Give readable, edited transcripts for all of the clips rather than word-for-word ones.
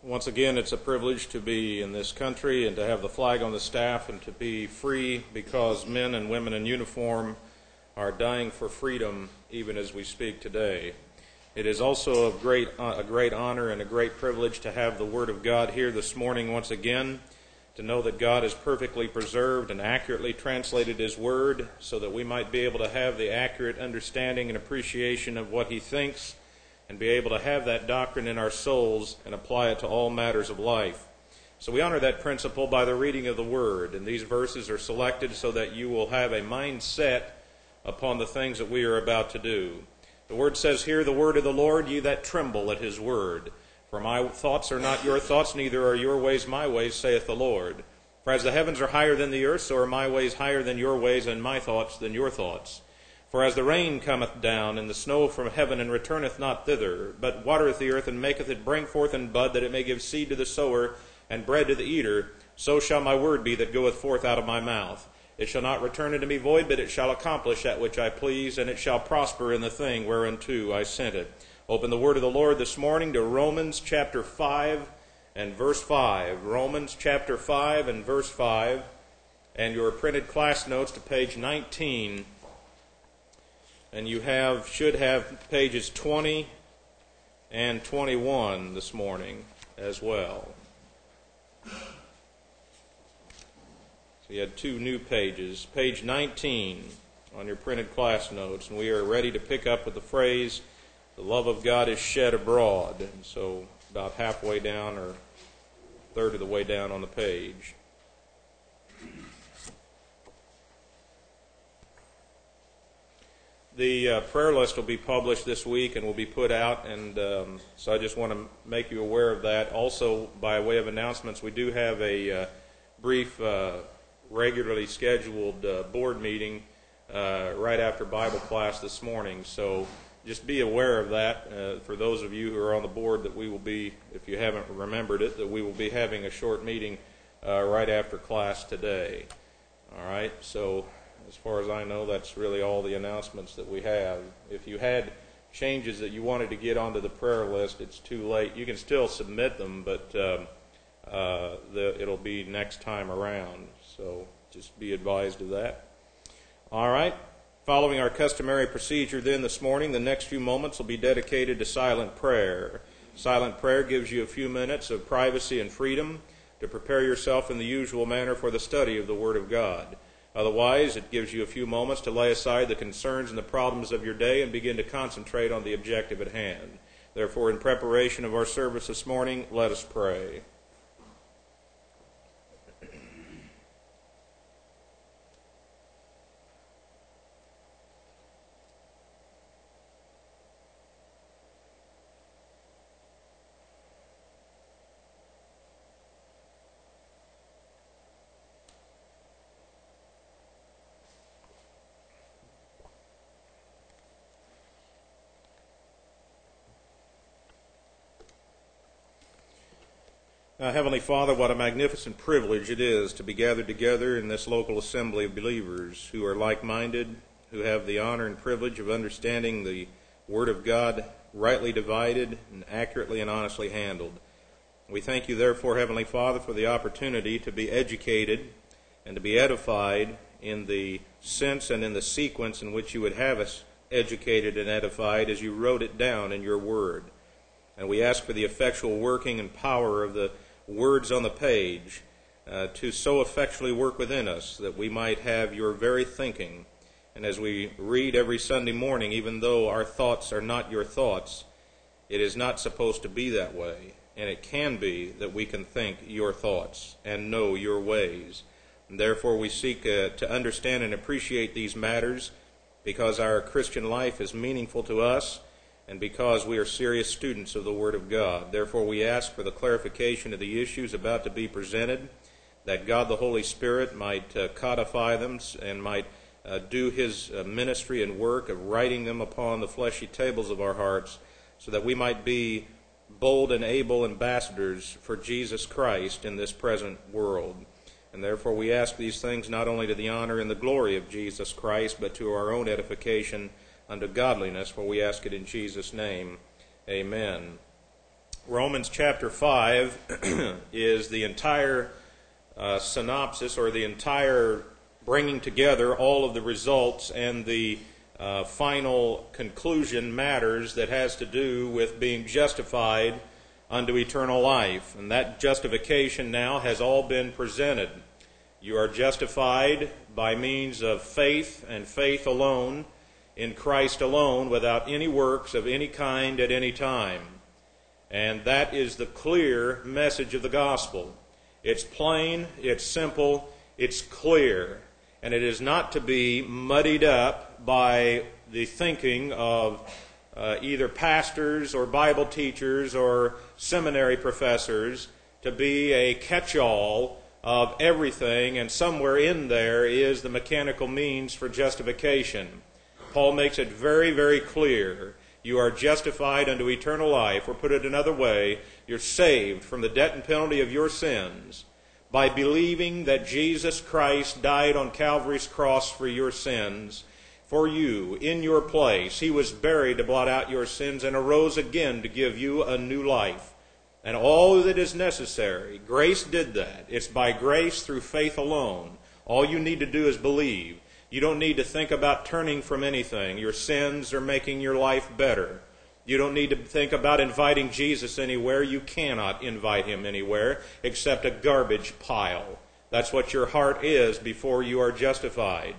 Once again, it's a privilege to be in this country and to have the flag on the staff and to be free because men and women in uniform are dying for freedom even as we speak today. It is also a great honor and a great privilege to have the Word of God here this morning once again, to know that God has perfectly preserved and accurately translated His Word so that we might be able to have the accurate understanding and appreciation of what He thinks and be able to have that doctrine in our souls and apply it to all matters of life. So we honor that principle by the reading of the Word, and these verses are selected so that you will have a mind set upon the things that we are about to do. The Word says, "Hear the word of the Lord, ye that tremble at His word. For my thoughts are not your thoughts, neither are your ways my ways, saith the Lord. For as the heavens are higher than the earth, so are my ways higher than your ways, and my thoughts than your thoughts. For as the rain cometh down, and the snow from heaven, and returneth not thither, but watereth the earth, and maketh it bring forth and bud, that it may give seed to the sower, and bread to the eater, so shall my word be that goeth forth out of my mouth. It shall not return unto me void, but it shall accomplish that which I please, and it shall prosper in the thing whereunto I sent it." Open the word of the Lord this morning to Romans chapter 5 and verse 5. Romans chapter 5 and verse 5. And your printed class notes to page 19. And you should have pages 20 and 21 this morning as well. So you had two new pages. Page 19 on your printed class notes. And we are ready to pick up with the phrase, "The love of God is shed abroad." And so about halfway down or a third of the way down on the page. The prayer list will be published this week and will be put out, and so I just want to make you aware of that. Also, by way of announcements, we do have a brief, regularly scheduled board meeting right after Bible class this morning. So just be aware of that for those of you who are on the board, that we will be, if you haven't remembered it, that we will be having a short meeting right after class today. All right, so as far as I know, that's really all the announcements that we have. If you had changes that you wanted to get onto the prayer list, it's too late. You can still submit them, but it'll be next time around. So just be advised of that. All right. Following our customary procedure then this morning, the next few moments will be dedicated to silent prayer. Silent prayer gives you a few minutes of privacy and freedom to prepare yourself in the usual manner for the study of the Word of God. Otherwise, it gives you a few moments to lay aside the concerns and the problems of your day and begin to concentrate on the objective at hand. Therefore, in preparation of our service this morning, let us pray. Heavenly Father, what a magnificent privilege it is to be gathered together in this local assembly of believers who are like-minded, who have the honor and privilege of understanding the Word of God rightly divided and accurately and honestly handled. We thank you, therefore, Heavenly Father, for the opportunity to be educated and to be edified in the sense and in the sequence in which you would have us educated and edified as you wrote it down in your Word. And we ask for the effectual working and power of the words on the page to so effectually work within us that we might have your very thinking. And as we read every Sunday morning, even though our thoughts are not your thoughts, it is not supposed to be that way. And it can be that we can think your thoughts and know your ways. And therefore we seek to understand and appreciate these matters because our Christian life is meaningful to us, and because we are serious students of the Word of God. Therefore, we ask for the clarification of the issues about to be presented, that God the Holy Spirit might codify them and might do His ministry and work of writing them upon the fleshy tables of our hearts, so that we might be bold and able ambassadors for Jesus Christ in this present world. And therefore, we ask these things not only to the honor and the glory of Jesus Christ, but to our own edification unto godliness, for we ask it in Jesus' name. Amen. Romans chapter 5 is the entire synopsis, or the entire bringing together all of the results and the final conclusion matters that has to do with being justified unto eternal life. And that justification now has all been presented. You are justified by means of faith, and faith alone, in Christ alone, without any works of any kind at any time. And that is the clear message of the gospel. It's plain, it's simple, it's clear. And it is not to be muddied up by the thinking of either pastors or Bible teachers or seminary professors to be a catch-all of everything, and somewhere in there is the mechanical means for justification. Paul makes it very, very clear. You are justified unto eternal life, or put it another way, you're saved from the debt and penalty of your sins by believing that Jesus Christ died on Calvary's cross for your sins, for you, in your place. He was buried to blot out your sins and arose again to give you a new life. And all that is necessary, grace did that. It's by grace through faith alone. All you need to do is believe. You don't need to think about turning from anything. Your sins are making your life better. You don't need to think about inviting Jesus anywhere. You cannot invite him anywhere except a garbage pile. That's what your heart is before you are justified.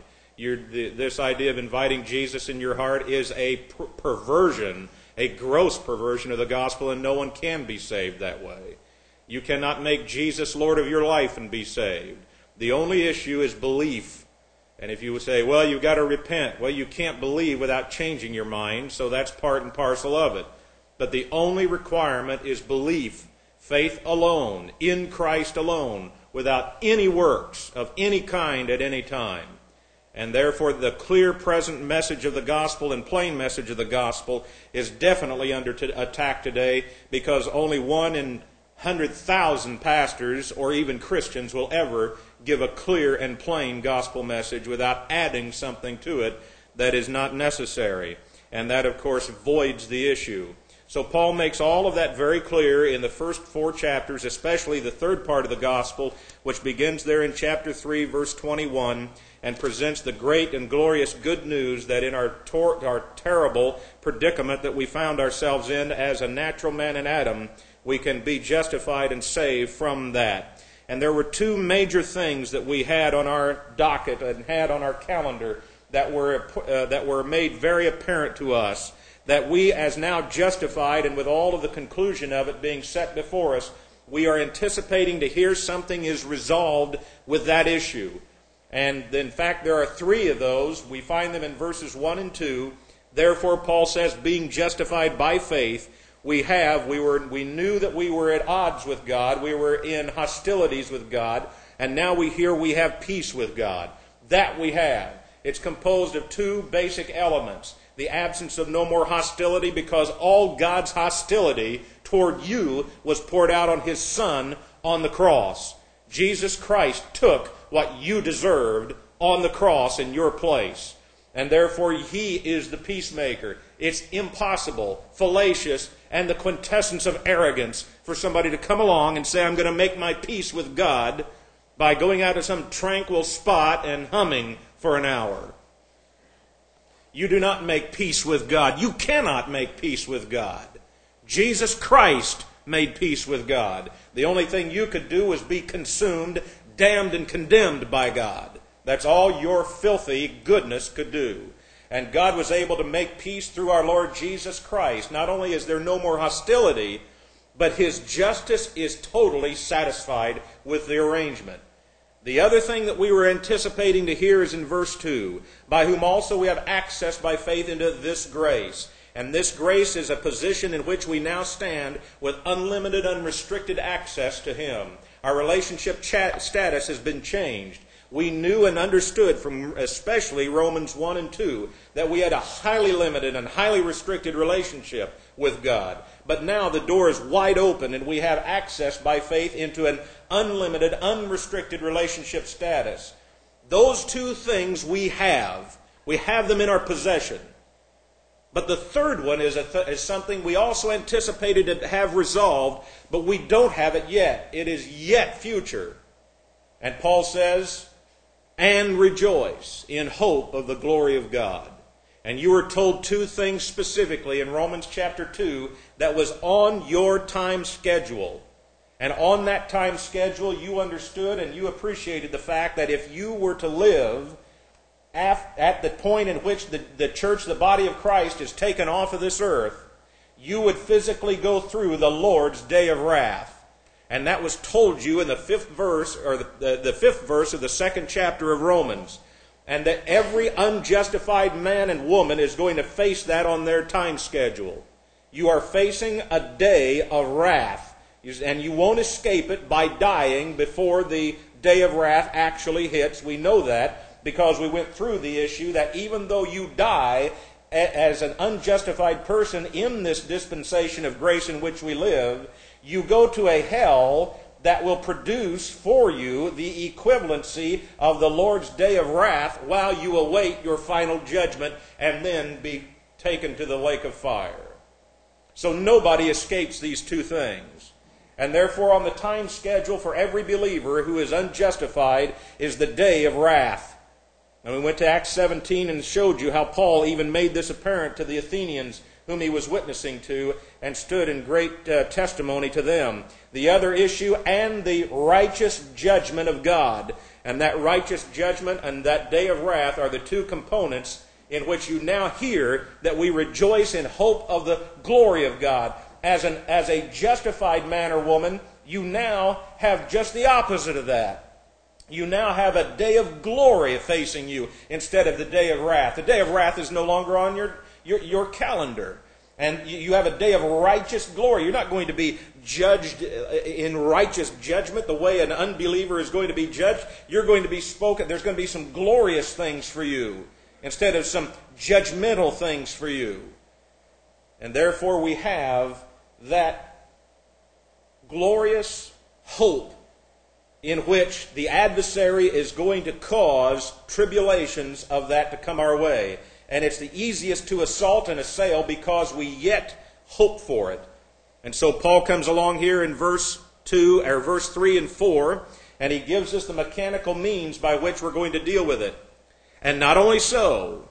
This idea of inviting Jesus in your heart is a perversion, a gross perversion of the gospel, and no one can be saved that way. You cannot make Jesus Lord of your life and be saved. The only issue is belief. And if you would say, well, you've got to repent. Well, you can't believe without changing your mind, so that's part and parcel of it. But the only requirement is belief, faith alone, in Christ alone, without any works of any kind at any time. And therefore, the clear present message of the gospel and plain message of the gospel is definitely under attack today, because only 1 in 100,000 pastors or even Christians will ever give a clear and plain gospel message without adding something to it that is not necessary. And that, of course, voids the issue. So Paul makes all of that very clear in the first 4 chapters, especially the third part of the gospel, which begins there in chapter 3, verse 21, and presents the great and glorious good news that in our terrible predicament that we found ourselves in as a natural man in Adam, we can be justified and saved from that. And there were 2 major things that we had on our docket and had on our calendar that were made very apparent to us, that we, as now justified and with all of the conclusion of it being set before us, we are anticipating to hear something is resolved with that issue. And in fact, there are 3 of those. We find them in verses 1 and 2. Therefore, Paul says, being justified by faith, we knew that we were at odds with God. We were in hostilities with God. And now we hear we have peace with God. That we have. It's composed of 2 basic elements. The absence of no more hostility, because all God's hostility toward you was poured out on His Son on the cross. Jesus Christ took what you deserved on the cross in your place. And therefore He is the peacemaker. It's impossible, fallacious, and the quintessence of arrogance for somebody to come along and say, I'm going to make my peace with God by going out to some tranquil spot and humming for an hour. You do not make peace with God. You cannot make peace with God. Jesus Christ made peace with God. The only thing you could do was be consumed, damned, and condemned by God. That's all your filthy goodness could do. And God was able to make peace through our Lord Jesus Christ. Not only is there no more hostility, but His justice is totally satisfied with the arrangement. The other thing that we were anticipating to hear is in verse 2, by whom also we have access by faith into this grace. And this grace is a position in which we now stand with unlimited, unrestricted access to Him. Our relationship status has been changed. We knew and understood from especially Romans 1 and 2 that we had a highly limited and highly restricted relationship with God. But now the door is wide open and we have access by faith into an unlimited, unrestricted relationship status. Those 2 things we have them in our possession. But the third one is something we also anticipated to have resolved, but we don't have it yet. It is yet future. And Paul says, and rejoice in hope of the glory of God. And you were told two things specifically in Romans chapter 2 that was on your time schedule. And on that time schedule, you understood and you appreciated the fact that if you were to live at the point in which the church, the body of Christ, is taken off of this earth, you would physically go through the Lord's day of wrath. And that was told you in the fifth verse, or the fifth verse of the second chapter of Romans. And that every unjustified man and woman is going to face that on their time schedule. You are facing a day of wrath. And you won't escape it by dying before the day of wrath actually hits. We know that because we went through the issue that even though you die as an unjustified person in this dispensation of grace in which we live, you go to a hell that will produce for you the equivalency of the Lord's day of wrath while you await your final judgment and then be taken to the lake of fire. So nobody escapes these two things. And therefore on the time schedule for every believer who is unjustified is the day of wrath. And we went to Acts 17 and showed you how Paul even made this apparent to the Athenians whom he was witnessing to and stood in great testimony to them. The other issue, and the righteous judgment of God. And that righteous judgment and that day of wrath are the two components in which you now hear that we rejoice in hope of the glory of God. As a justified man or woman, you now have just the opposite of that. You now have a day of glory facing you instead of the day of wrath. The day of wrath is no longer on your calendar. And you have a day of righteous glory. You're not going to be judged in righteous judgment the way an unbeliever is going to be judged. You're going to be spoken. There's going to be some glorious things for you instead of some judgmental things for you. And therefore we have that glorious hope in which the adversary is going to cause tribulations of that to come our way. And it's the easiest to assault and assail because we yet hope for it. And so Paul comes along here in verse 3 and 4, and he gives us the mechanical means by which we're going to deal with it. And not only so,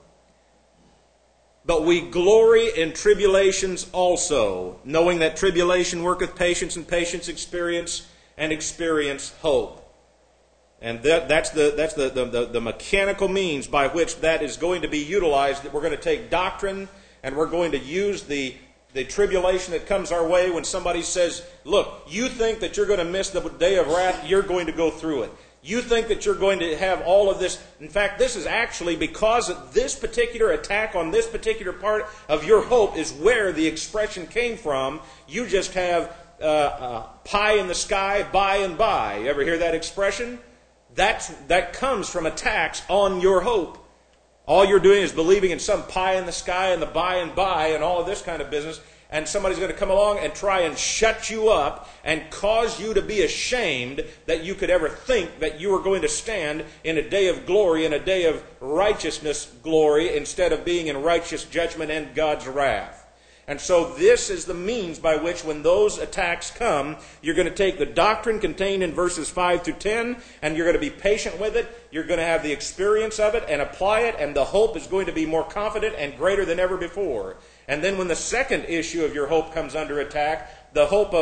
but we glory in tribulations also, knowing that tribulation worketh patience, and patience experience, and experience hope. And that's the mechanical means by which that is going to be utilized. That we're going to take doctrine and we're going to use the tribulation that comes our way when somebody says, look, you think that you're going to miss the day of wrath, you're going to go through it. You think that you're going to have all of this. In fact, this is actually because of this particular attack on this particular part of your hope is where the expression came from. You just have pie in the sky, by and by. You ever hear that expression? That comes from attacks on your hope. All you're doing is believing in some pie in the sky and the by and by and all of this kind of business. And somebody's going to come along and try and shut you up and cause you to be ashamed that you could ever think that you were going to stand in a day of glory, in a day of righteousness glory, instead of being in righteous judgment and God's wrath. And so this is the means by which when those attacks come, you're going to take the doctrine contained in verses 5 through 10, and you're going to be patient with it. You're going to have the experience of it and apply it, and the hope is going to be more confident and greater than ever before. And then when the second issue of your hope comes under attack, the hope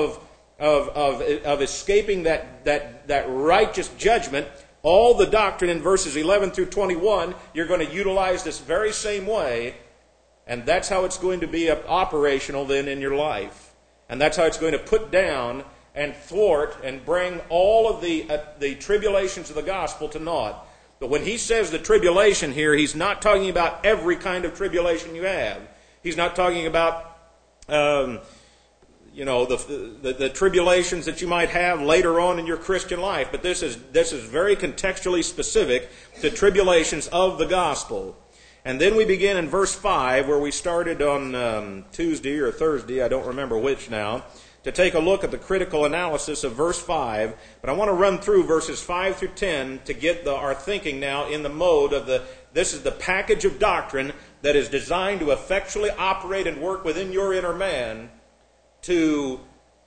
of escaping that righteous judgment, all the doctrine in verses 11 through 21, you're going to utilize this very same way. And that's how it's going to be operational then in your life. And that's how it's going to put down and thwart and bring all of the tribulations of the gospel to naught. But when he says the tribulation here, he's not talking about every kind of tribulation you have. He's not talking about the tribulations that you might have later on in your Christian life. But this is very contextually specific to tribulations of the gospel. And then we begin in verse 5, where we started on Tuesday or Thursday, I don't remember which now, to take a look at the critical analysis of verse 5. But I want to run through verses 5 through 10 to get our thinking now in the mode of this is the package of doctrine that is designed to effectually operate and work within your inner man to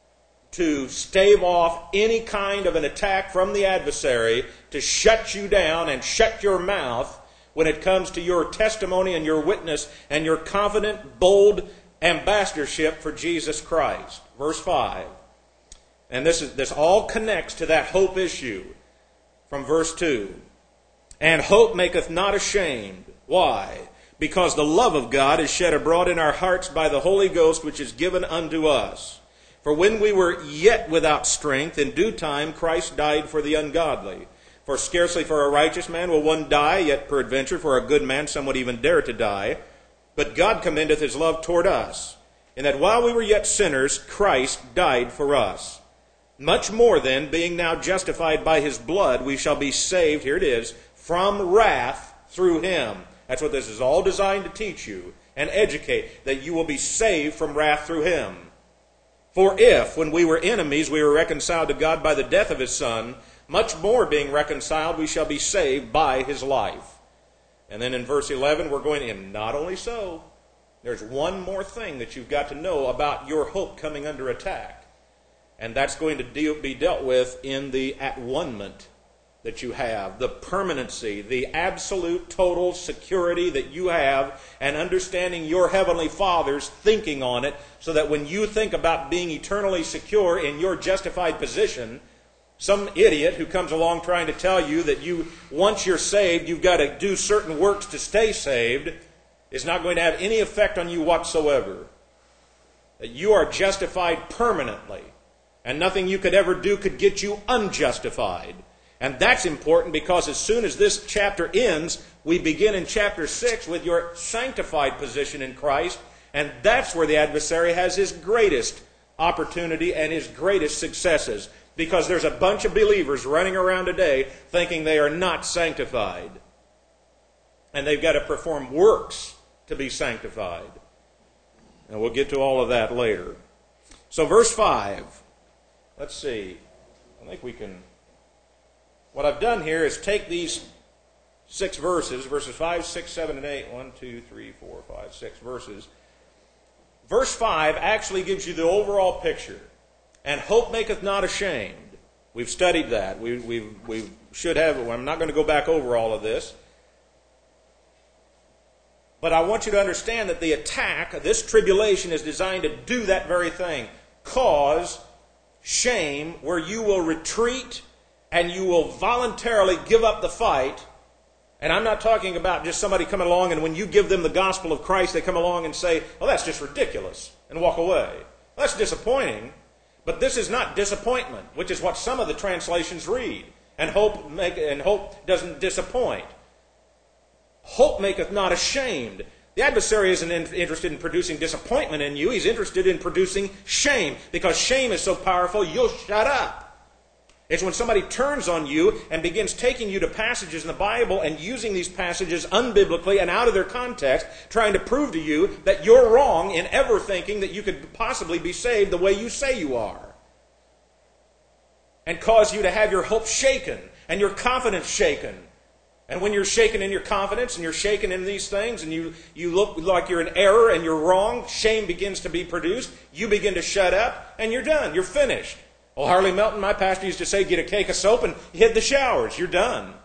stave off any kind of an attack from the adversary, to shut you down and shut your mouth when it comes to your testimony and your witness and your confident, bold ambassadorship for Jesus Christ. Verse 5. And this all connects to that hope issue from verse 2. And hope maketh not ashamed. Why? Because the love of God is shed abroad in our hearts by the Holy Ghost, which is given unto us. For when we were yet without strength, in due time Christ died for the ungodly. For scarcely for a righteous man will one die, yet peradventure for a good man some would even dare to die. But God commendeth his love toward us, in that while we were yet sinners, Christ died for us. Much more then, being now justified by his blood, we shall be saved, here it is, from wrath through him. That's what this is all designed to teach you and educate, that you will be saved from wrath through him. For if, when we were enemies, we were reconciled to God by the death of his Son, much more being reconciled, we shall be saved by his life. And then in verse 11, we're going to, and not only so, there's one more thing that you've got to know about your hope coming under attack. And that's going to be dealt with in the at-one-ment that you have, the permanency, the absolute total security that you have, and understanding your Heavenly Father's thinking on it, so that when you think about being eternally secure in your justified position, some idiot who comes along trying to tell you that once you're saved, you've got to do certain works to stay saved, is not going to have any effect on you whatsoever. That you are justified permanently, and nothing you could ever do could get you unjustified. And that's important, because as soon as this chapter ends, we begin in chapter 6 with your sanctified position in Christ, and that's where the adversary has his greatest opportunity and his greatest successes, because there's a bunch of believers running around today thinking they are not sanctified, and they've got to perform works to be sanctified. And we'll get to all of that later. So verse 5, let's see, I think we can... What I've done here is take these 6 verses, verses 5, 6, 7, and 8. 1, 2, 3, 4, 5, 6 verses. Verse 5 actually gives you the overall picture. And hope maketh not ashamed. We've studied that. We should have. I'm not going to go back over all of this. But I want you to understand that the attack, this tribulation, is designed to do that very thing. Cause shame, where you will retreat and you will voluntarily give up the fight. And I'm not talking about just somebody coming along and when you give them the gospel of Christ, they come along and say, "Oh, that's just ridiculous," and walk away. Well, that's disappointing. But this is not disappointment, which is what some of the translations read. And hope doesn't disappoint. Hope maketh not ashamed. The adversary isn't interested in producing disappointment in you. He's interested in producing shame, because shame is so powerful, you'll shut up. It's when somebody turns on you and begins taking you to passages in the Bible and using these passages unbiblically and out of their context, trying to prove to you that you're wrong in ever thinking that you could possibly be saved the way you say you are. And cause you to have your hope shaken and your confidence shaken. And when you're shaken in your confidence and you're shaken in these things and you look like you're in error and you're wrong, shame begins to be produced. You begin to shut up and you're done. You're finished. Well, Harley Melton, my pastor, used to say, get a cake of soap and hit the showers. You're done.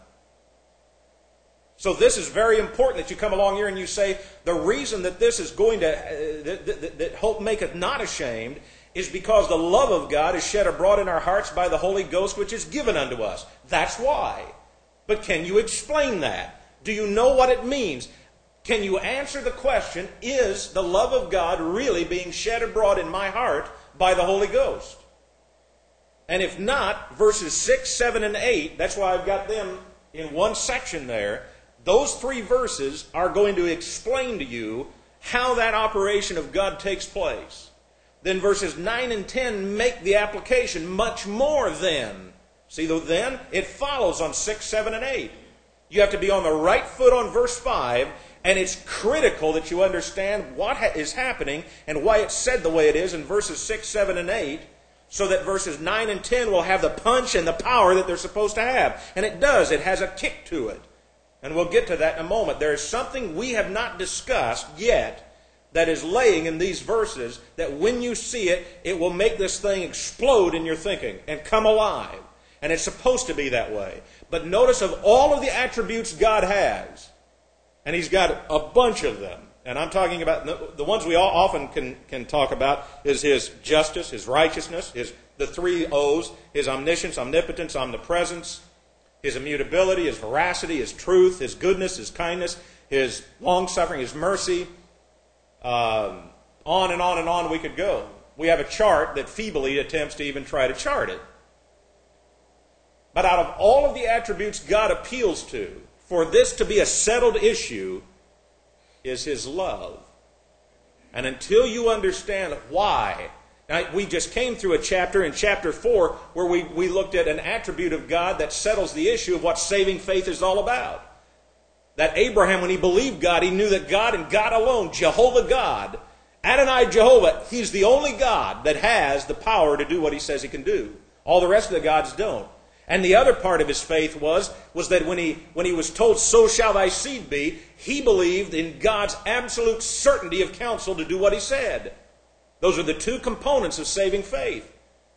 So this is very important that you come along here and you say, the reason that this is going to, that hope maketh not ashamed, is because the love of God is shed abroad in our hearts by the Holy Ghost, which is given unto us. That's why. But can you explain that? Do you know what it means? Can you answer the question, is the love of God really being shed abroad in my heart by the Holy Ghost? And if not, verses 6, 7, and 8, that's why I've got them in one section there. Those 3 verses are going to explain to you how that operation of God takes place. Then verses 9 and 10 make the application much more then. See, the then, it follows on 6, 7, and 8. You have to be on the right foot on verse 5, and it's critical that you understand what is happening and why it's said the way it is in verses 6, 7, and 8, so that verses 9 and 10 will have the punch and the power that they're supposed to have. And it does. It has a kick to it. And we'll get to that in a moment. There is something we have not discussed yet that is laying in these verses that when you see it, it will make this thing explode in your thinking and come alive. And it's supposed to be that way. But notice of all of the attributes God has, and He's got a bunch of them, and I'm talking about the ones we all often can talk about is His justice, His righteousness, the three O's, His omniscience, omnipotence, omnipresence, His immutability, His veracity, His truth, His goodness, His kindness, His long-suffering, His mercy. On and on and on we could go. We have a chart that feebly attempts to even try to chart it. But out of all of the attributes God appeals to, for this to be a settled issue, is His love. And until you understand why, now we just came through a chapter in chapter 4 where we looked at an attribute of God that settles the issue of what saving faith is all about. That Abraham, when he believed God, he knew that God and God alone, Jehovah God, Adonai Jehovah, He's the only God that has the power to do what He says He can do. All the rest of the gods don't. And the other part of his faith was that when he was told, so shall thy seed be, he believed in God's absolute certainty of counsel to do what He said. Those are the two components of saving faith.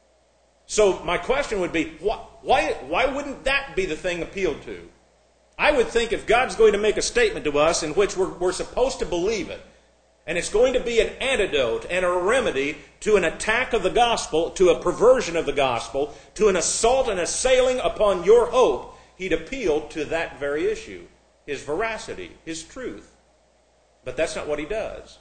So my question would be, why wouldn't that be the thing appealed to? I would think if God's going to make a statement to us in which we're supposed to believe it, and it's going to be an antidote and a remedy to an attack of the gospel, to a perversion of the gospel, to an assault and assailing upon your hope, He'd appeal to that very issue, His veracity, His truth. But that's not what He does.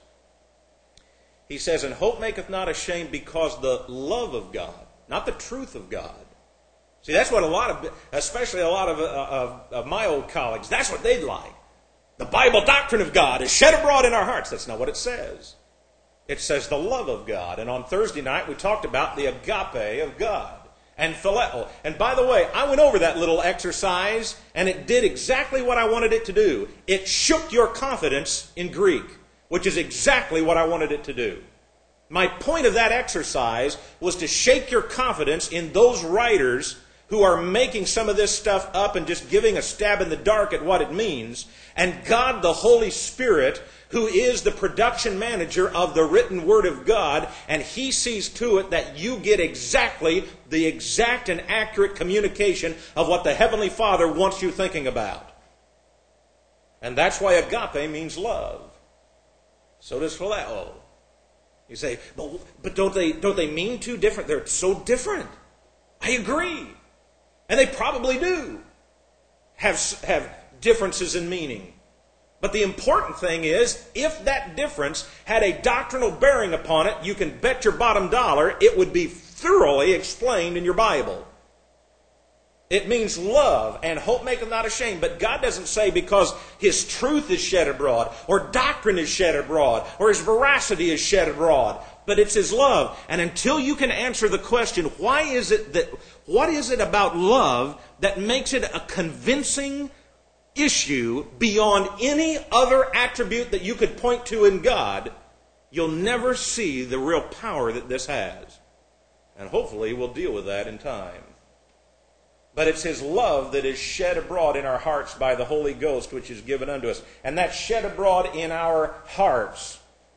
He says, and hope maketh not ashamed, because the love of God, not the truth of God. See, that's what especially a lot of my old colleagues, that's what they'd like. The Bible doctrine of God is shed abroad in our hearts. That's not what it says. It says the love of God. And on Thursday night we talked about the agape of God and phileo. And by the way, I went over that little exercise and it did exactly what I wanted it to do. It shook your confidence in Greek, which is exactly what I wanted it to do. My point of that exercise was to shake your confidence in those writers who are making some of this stuff up and just giving a stab in the dark at what it means, and God the Holy Spirit, who is the production manager of the written Word of God, and He sees to it that you get exactly the exact and accurate communication of what the Heavenly Father wants you thinking about. And that's why agape means love. So does phileo. You say, but don't they mean two different? They're so different. I agree. And they probably do have differences in meaning. But the important thing is, if that difference had a doctrinal bearing upon it, you can bet your bottom dollar it would be thoroughly explained in your Bible. It means love, and hope maketh not ashamed. But God doesn't say because His truth is shed abroad, or doctrine is shed abroad, or His veracity is shed abroad. But it's His love. And until you can answer the question, what is it about love that makes it a convincing issue beyond any other attribute that you could point to in God, you'll never see the real power that this has. And hopefully we'll deal with that in time. But it's His love that is shed abroad in our hearts by the Holy Ghost, which is given unto us. And that's shed abroad in our hearts.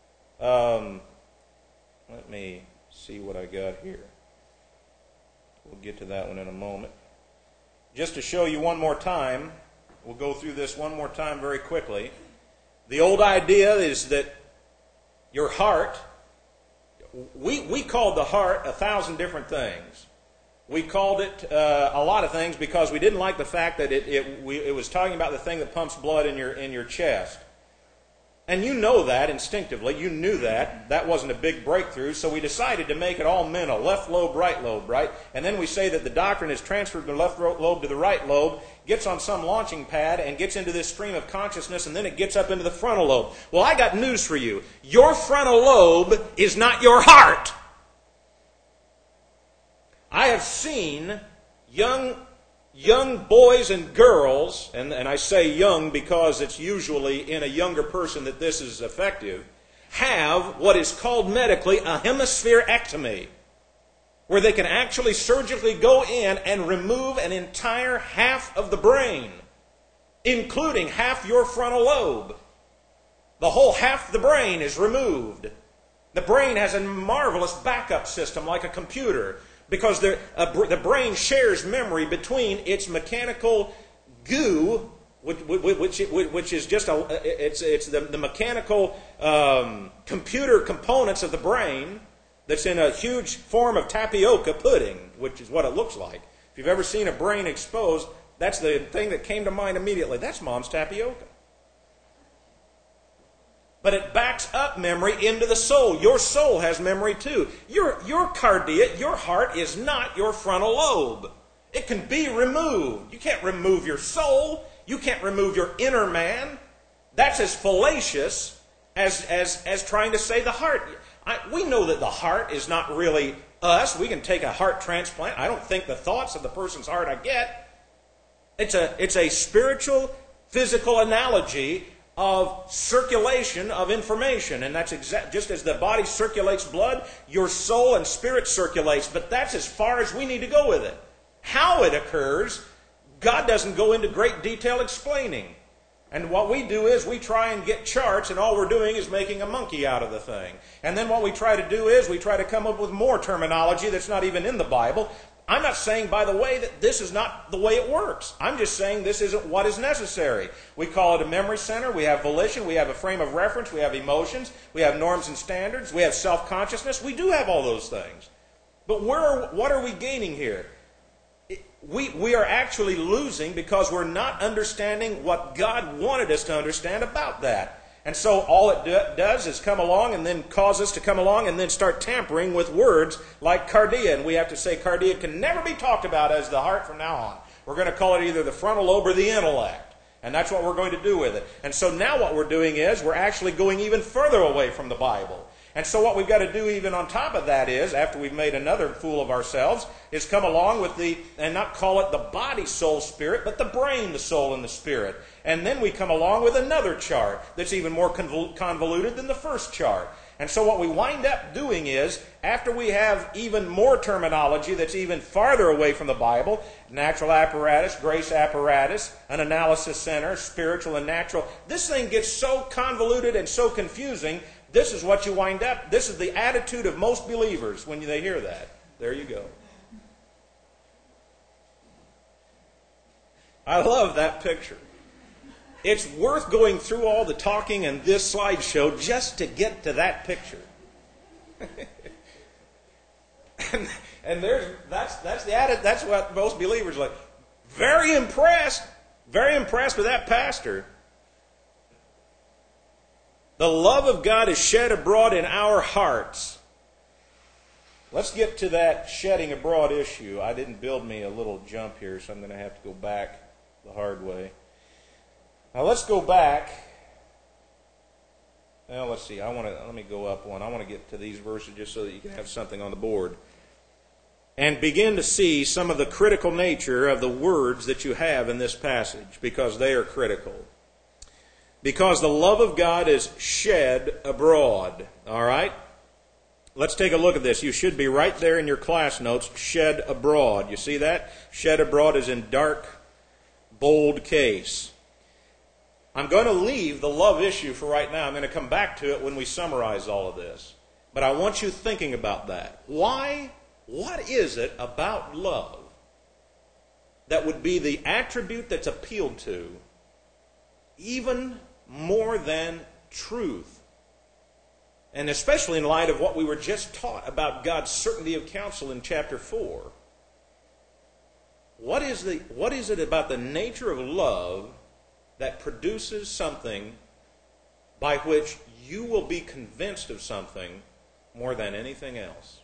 Let me see what I got here. We'll get to that one in a moment. Just to show you one more time, we'll go through this one more time very quickly. The old idea is that your heart, we called the heart 1,000 different things. We called it a lot of things because we didn't like the fact that it was talking about the thing that pumps blood in your chest. And you know that instinctively. You knew that. That wasn't a big breakthrough, so we decided to make it all mental. Left lobe, right? And then we say that the doctrine is transferred from the left lobe to the right lobe, gets on some launching pad, and gets into this stream of consciousness, and then it gets up into the frontal lobe. Well, I got news for you. Your frontal lobe is not your heart. I have seen young boys and girls, and I say young because it's usually in a younger person that this is effective, have what is called medically a hemispherectomy, where they can actually surgically go in and remove an entire half of the brain. including half your frontal lobe. The whole half of the brain is removed. The brain has a marvelous backup system like a computer because the brain shares memory between its mechanical goo, which is just it's the mechanical computer components of the brain that's in a huge form of tapioca pudding, which is what it looks like. If you've ever seen a brain exposed, that's the thing that came to mind immediately. That's Mom's tapioca. But it backs up memory into the soul. Your soul has memory too. Your cardia, your heart, is not your frontal lobe. It can be removed. You can't remove your soul. You can't remove your inner man. That's as fallacious as trying to say the heart. We know that the heart is not really us. We can take a heart transplant. I don't think the thoughts of the person's heart I get. It's a spiritual, physical analogy of circulation of information. And that's just as the body circulates blood, your soul and spirit circulates. But that's as far as we need to go with it. How it occurs, God doesn't go into great detail explaining. And what we do is we try and get charts, and all we're doing is making a monkey out of the thing. And then what we try to do is we try to come up with more terminology that's not even in the Bible. I'm not saying, by the way, that this is not the way it works. I'm just saying this isn't what is necessary. We call it a memory center. We have volition. We have a frame of reference. We have emotions. We have norms and standards. We have self-consciousness. We do have all those things. But what are we gaining here? We are actually losing because we're not understanding what God wanted us to understand about that. And so all it does is come along and then cause us to come along and then start tampering with words like cardia. And we have to say cardia can never be talked about as the heart from now on. We're going to call it either the frontal lobe or the intellect. And that's what we're going to do with it. And so now what we're doing is we're actually going even further away from the Bible. And so what we've got to do even on top of that is, after we've made another fool of ourselves, is come along with and not call it the body, soul, spirit, but the brain, the soul, and the spirit. And then we come along with another chart that's even more convoluted than the first chart. And so what we wind up doing is, after we have even more terminology that's even farther away from the Bible, natural apparatus, grace apparatus, an analysis center, spiritual and natural, this thing gets so convoluted and so confusing. This is what you wind up. This is the attitude of most believers when they hear that. There you go. I love that picture. It's worth going through all the talking and this slideshow just to get to that picture. and that's what most believers are like. Very impressed with that pastor. The love of God is shed abroad in our hearts. Let's get to that shedding abroad issue. I didn't build me a little jump here, so I'm going to have to go back the hard way. Now let's go back. Well, let's see. Let me go up one. I want to get to these verses just so that you can have something on the board. And begin to see some of the critical nature of the words that you have in this passage, because they are critical. Because the love of God is shed abroad. All right? Let's take a look at this. You should be right there in your class notes, shed abroad. You see that? Shed abroad is in dark, bold case. I'm going to leave the love issue for right now. I'm going to come back to it when we summarize all of this. But I want you thinking about that. Why? What is it about love that would be the attribute that's appealed to even more than truth? And especially in light of what we were just taught about God's certainty of counsel in chapter 4. What is it about the nature of love that produces something by which you will be convinced of something more than anything else?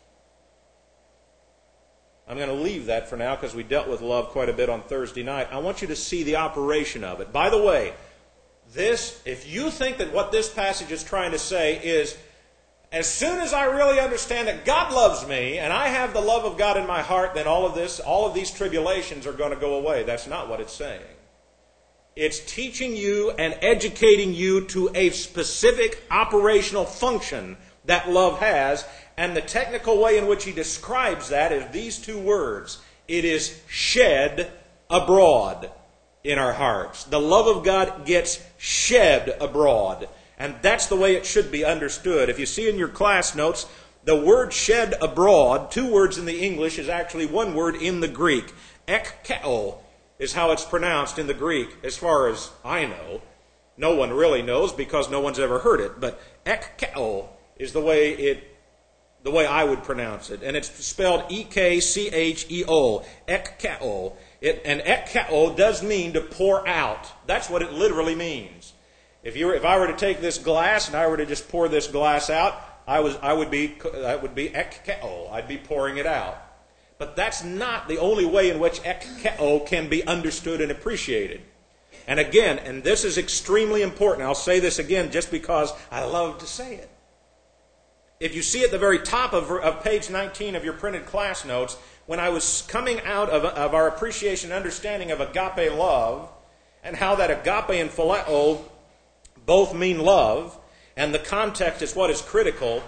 I'm going to leave that for now because we dealt with love quite a bit on Thursday night. I want you to see the operation of it. By the way, if you think that what this passage is trying to say is, as soon as I really understand that God loves me and I have the love of God in my heart, then all of these tribulations are going to go away. That's not what it's saying. It's teaching you and educating you to a specific operational function that love has, and the technical way in which he describes that is these two words. It is shed abroad. in our hearts. The love of God gets shed abroad. And that's the way it should be understood. If you see in your class notes, the word shed abroad, 2 words in the English, is actually 1 word in the Greek. Ekkeo is how it's pronounced in the Greek, as far as I know. No one really knows because no one's ever heard it. But ekkeo is the way I would pronounce it. And it's spelled E-K-C-H-E-O. Ekkeo. And ekkeo does mean to pour out. That's what it literally means. If I were to take this glass and I were to just pour this glass out, that would be ekkeo. I'd be pouring it out. But that's not the only way in which ekkeo can be understood and appreciated. And again, and this is extremely important. I'll say this again just because I love to say it. If you see at the very top of page 19 of your printed class notes, when I was coming out of our appreciation and understanding of agape love, and how that agape and phileo both mean love, and the context is what is critical,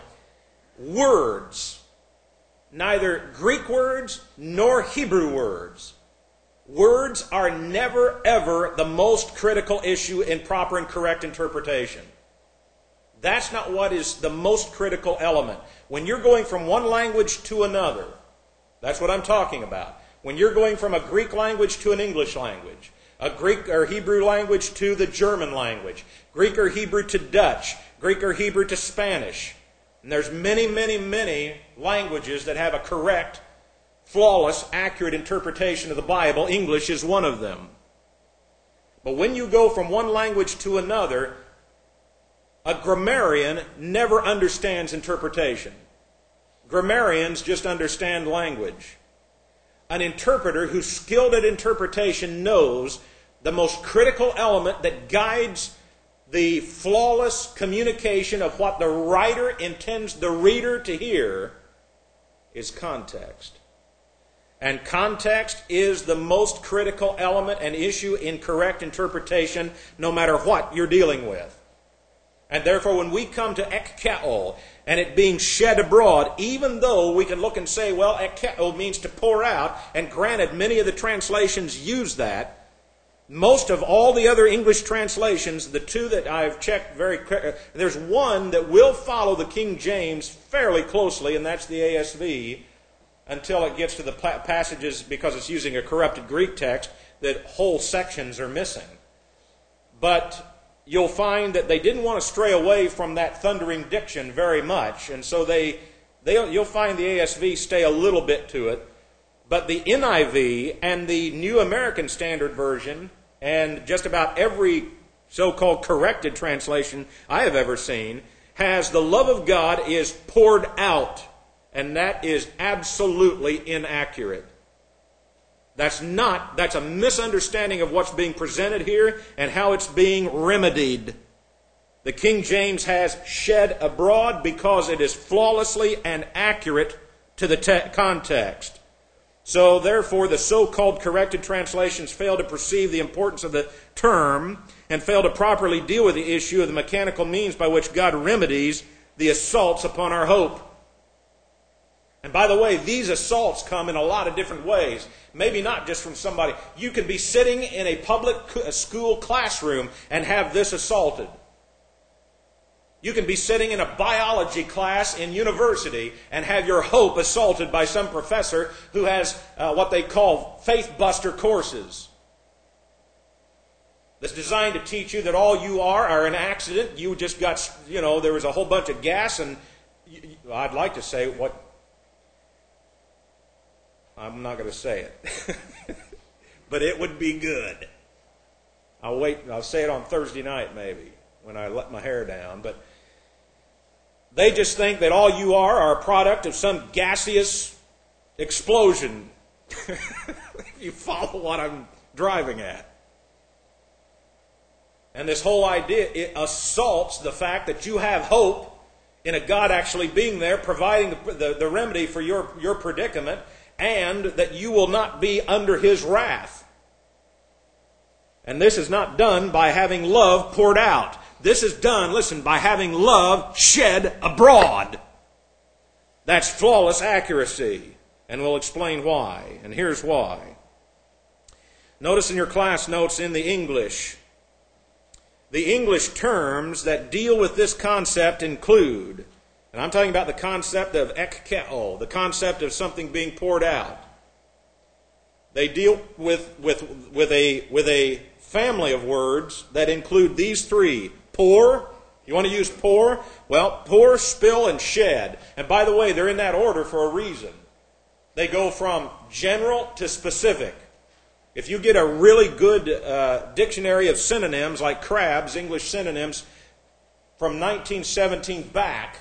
words, neither Greek words nor Hebrew words, words are never, ever the most critical issue in proper and correct interpretation. That's not what is the most critical element. When you're going from one language to another, that's what I'm talking about. When you're going from a Greek language to an English language, a Greek or Hebrew language to the German language, Greek or Hebrew to Dutch, Greek or Hebrew to Spanish. And there's many, many, many languages that have a correct, flawless, accurate interpretation of the Bible. English is one of them. But when you go from one language to another, a grammarian never understands interpretation. Grammarians just understand language. An interpreter who's skilled at interpretation knows the most critical element that guides the flawless communication of what the writer intends the reader to hear is context. And context is the most critical element and issue in correct interpretation, no matter what you're dealing with. And therefore, when we come to ekkeo and it being shed abroad, even though we can look and say, well, ekkeo means to pour out, and granted, many of the translations use that, most of all the other English translations, the 2 that I've checked very quickly, there's one that will follow the King James fairly closely, and that's the ASV, until it gets to the passages, because it's using a corrupted Greek text, that whole sections are missing. But you'll find that they didn't want to stray away from that thundering diction very much, and so you'll find the ASV stay a little bit to it. But the NIV and the New American Standard Version and just about every so-called corrected translation I have ever seen has the love of God is poured out, and that is absolutely inaccurate. That's a misunderstanding of what's being presented here and how it's being remedied. The King James has shed abroad because it is flawlessly and accurate to the context. So therefore, the so-called corrected translations fail to perceive the importance of the term and fail to properly deal with the issue of the mechanical means by which God remedies the assaults upon our hope. And by the way, these assaults come in a lot of different ways. Maybe not just from somebody. You could be sitting in a public school classroom and have this assaulted. You can be sitting in a biology class in university and have your hope assaulted by some professor who has what they call faith buster courses. That's designed to teach you that all you are an accident. You just got, there was a whole bunch of gas, and I'd like to say what... I'm not going to say it. But it would be good. I'll say it on Thursday night maybe, when I let my hair down. But they just think that all you are a product of some gaseous explosion. You follow what I'm driving at. And this whole idea, it assaults the fact that you have hope in a God actually being there, providing the remedy for your predicament, and that you will not be under His wrath. And this is not done by having love poured out. This is done, listen, by having love shed abroad. That's flawless accuracy. And we'll explain why. And here's why. Notice in your class notes in the English terms that deal with this concept include, and I'm talking about the concept of ekkeo, the concept of something being poured out. They deal with a family of words that include these three. Pour. You want to use pour? Well, pour, spill, and shed. And by the way, they're in that order for a reason. They go from general to specific. If you get a really good dictionary of synonyms like Crabb's English Synonyms from 1917 back,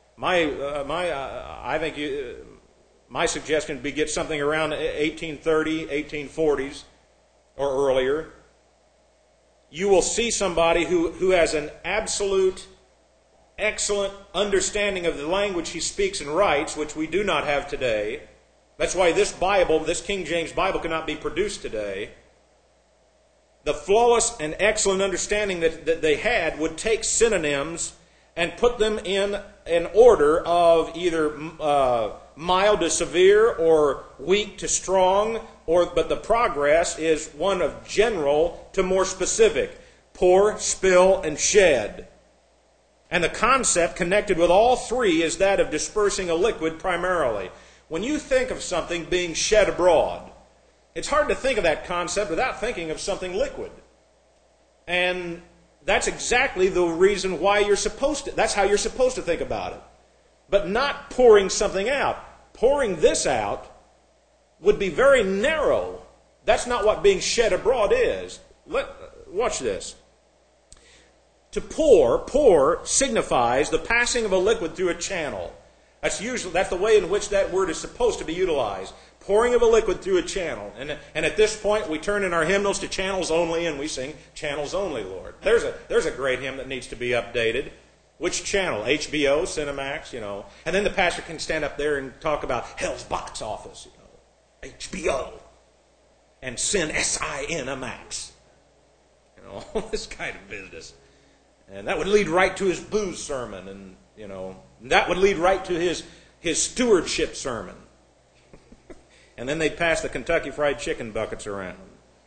I think my suggestion would be get something around 1830, 1840s or earlier. You will see somebody who has an absolute, excellent understanding of the language he speaks and writes, which we do not have today. That's why this Bible, this King James Bible, cannot be produced today. The flawless and excellent understanding that they had would take synonyms and put them in an order of either mild to severe or weak to strong, but the progress is one of general to more specific. Pour, spill, and shed. And the concept connected with all three is that of dispersing a liquid primarily. When you think of something being shed abroad, it's hard to think of that concept without thinking of something liquid. And that's exactly the reason why that's how you're supposed to think about it. But not pouring something out. Pouring this out would be very narrow. That's not what being shed abroad is. Watch this. To pour signifies the passing of a liquid through a channel. That's the way in which that word is supposed to be utilized. Pouring of a liquid through a channel. And at this point, we turn in our hymnals to channels only, and we sing channels only, Lord. There's a great hymn that needs to be updated. Which channel? HBO, Cinemax, And then the pastor can stand up there and talk about hell's box office, HBO. And Cinemax. All this kind of business. And that would lead right to his booze sermon, and that would lead right to his stewardship sermon. And then they'd pass the Kentucky Fried Chicken buckets around.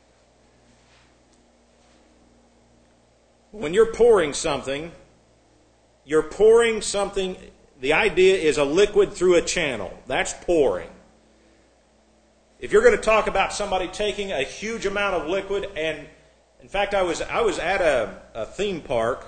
When you're pouring something, the idea is a liquid through a channel. That's pouring. If you're going to talk about somebody taking a huge amount of liquid, and in fact, I was at a theme park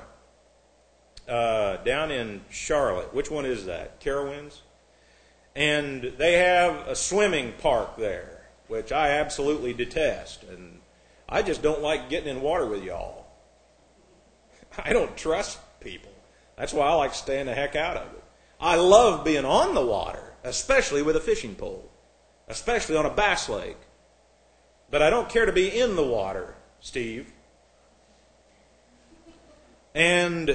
down in Charlotte. Which one is that? Carowinds? And they have a swimming park there, which I absolutely detest. And I just don't like getting in water with y'all. I don't trust people. That's why I like staying the heck out of it. I love being on the water, especially with a fishing pole, especially on a bass lake. But I don't care to be in the water, Steve. And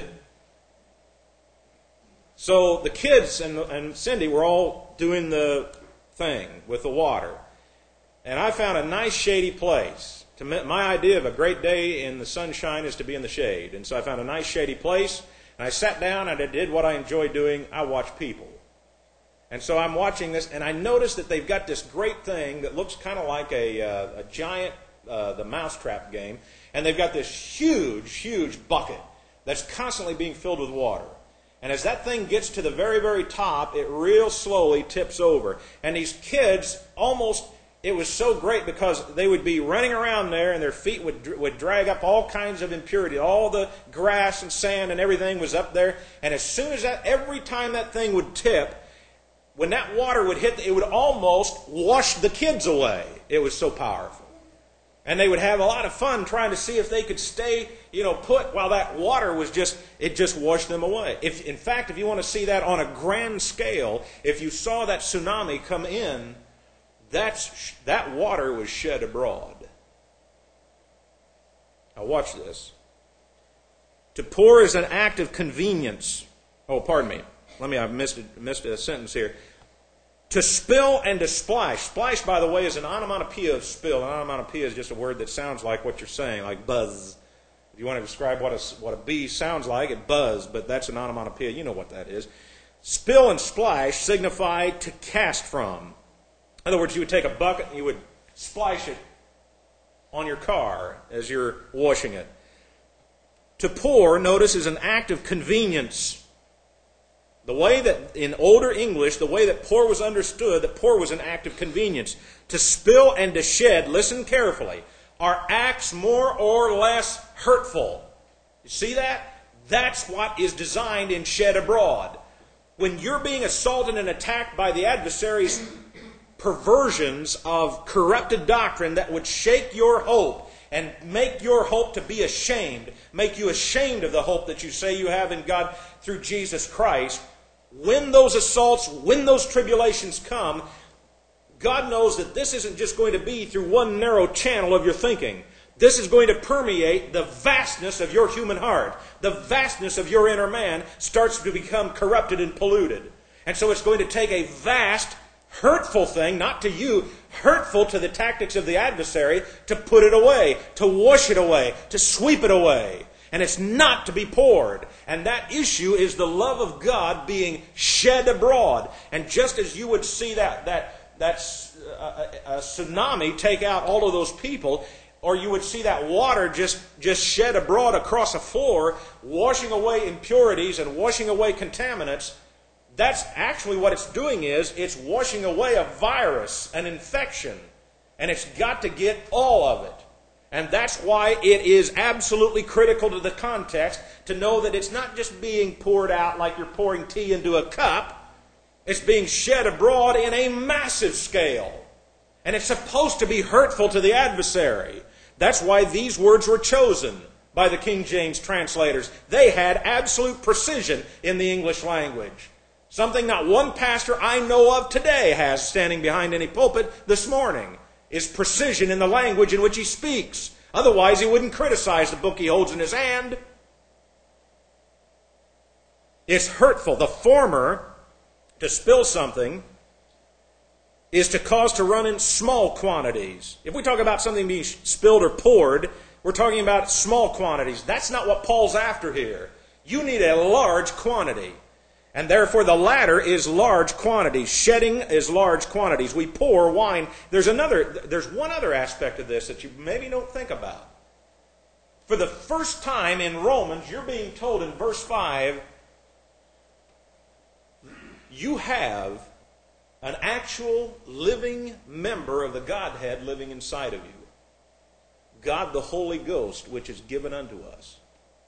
so the kids and Cindy were all doing the thing with the water. And I found a nice shady place. My idea of a great day in the sunshine is to be in the shade. And so I found a nice shady place. And I sat down and I did what I enjoy doing. I watched people. And so I'm watching this, and I noticed that they've got this great thing that looks kind of like a giant, the mousetrap game. And they've got this huge, huge bucket that's constantly being filled with water. And as that thing gets to the very, very top, it real slowly tips over. And these kids it was so great because they would be running around there and their feet would drag up all kinds of impurity. All the grass and sand and everything was up there. And as soon as every time that thing would tip, when that water would hit, it would almost wash the kids away. It was so powerful. And they would have a lot of fun trying to see if they could stay, put while that water was just washed them away. In fact, if you want to see that on a grand scale, if you saw that tsunami come in, that water was shed abroad. Now watch this. To pour is an act of convenience. Oh, pardon me. I missed a sentence here. To spill and to splash. Splash, by the way, is an onomatopoeia of spill. An onomatopoeia is just a word that sounds like what you're saying, like buzz. If you want to describe what a bee sounds like, it buzz, but that's an onomatopoeia. You know what that is. Spill and splash signify to cast from. In other words, you would take a bucket and you would splash it on your car as you're washing it. To pour, notice, is an act of convenience. The way that, in older English, the way that pour was understood, that pour was an act of convenience. To spill and to shed, listen carefully, are acts more or less hurtful. You see that? That's what is designed in shed abroad. When you're being assaulted and attacked by the adversary's perversions of corrupted doctrine that would shake your hope and make your hope to be ashamed, make you ashamed of the hope that you say you have in God through Jesus Christ, when those assaults, when those tribulations come, God knows that this isn't just going to be through one narrow channel of your thinking. This is going to permeate the vastness of your human heart. The vastness of your inner man starts to become corrupted and polluted. And so it's going to take a vast, hurtful thing, not to you, hurtful to the tactics of the adversary, to put it away, to wash it away, to sweep it away. And it's not to be poured. And that issue is the love of God being shed abroad. And just as you would see that tsunami take out all of those people, or you would see that water just shed abroad across a floor, washing away impurities and washing away contaminants, that's actually what it's doing is it's washing away a virus, an infection. And it's got to get all of it. And that's why it is absolutely critical to the context to know that it's not just being poured out like you're pouring tea into a cup. It's being shed abroad in a massive scale. And it's supposed to be hurtful to the adversary. That's why these words were chosen by the King James translators. They had absolute precision in the English language. Something not one pastor I know of today has standing behind any pulpit this morning is precision in the language in which he speaks. Otherwise, he wouldn't criticize the book he holds in his hand. It's hurtful. The former, to spill something, is to cause to run in small quantities. If we talk about something being spilled or poured, we're talking about small quantities. That's not what Paul's after here. You need a large quantity. And therefore the latter is large quantities. Shedding is large quantities. We pour wine. There's one other aspect of this that you maybe don't think about. For the first time in Romans, you're being told in verse 5, you have an actual living member of the Godhead living inside of you. God the Holy Ghost, which is given unto us.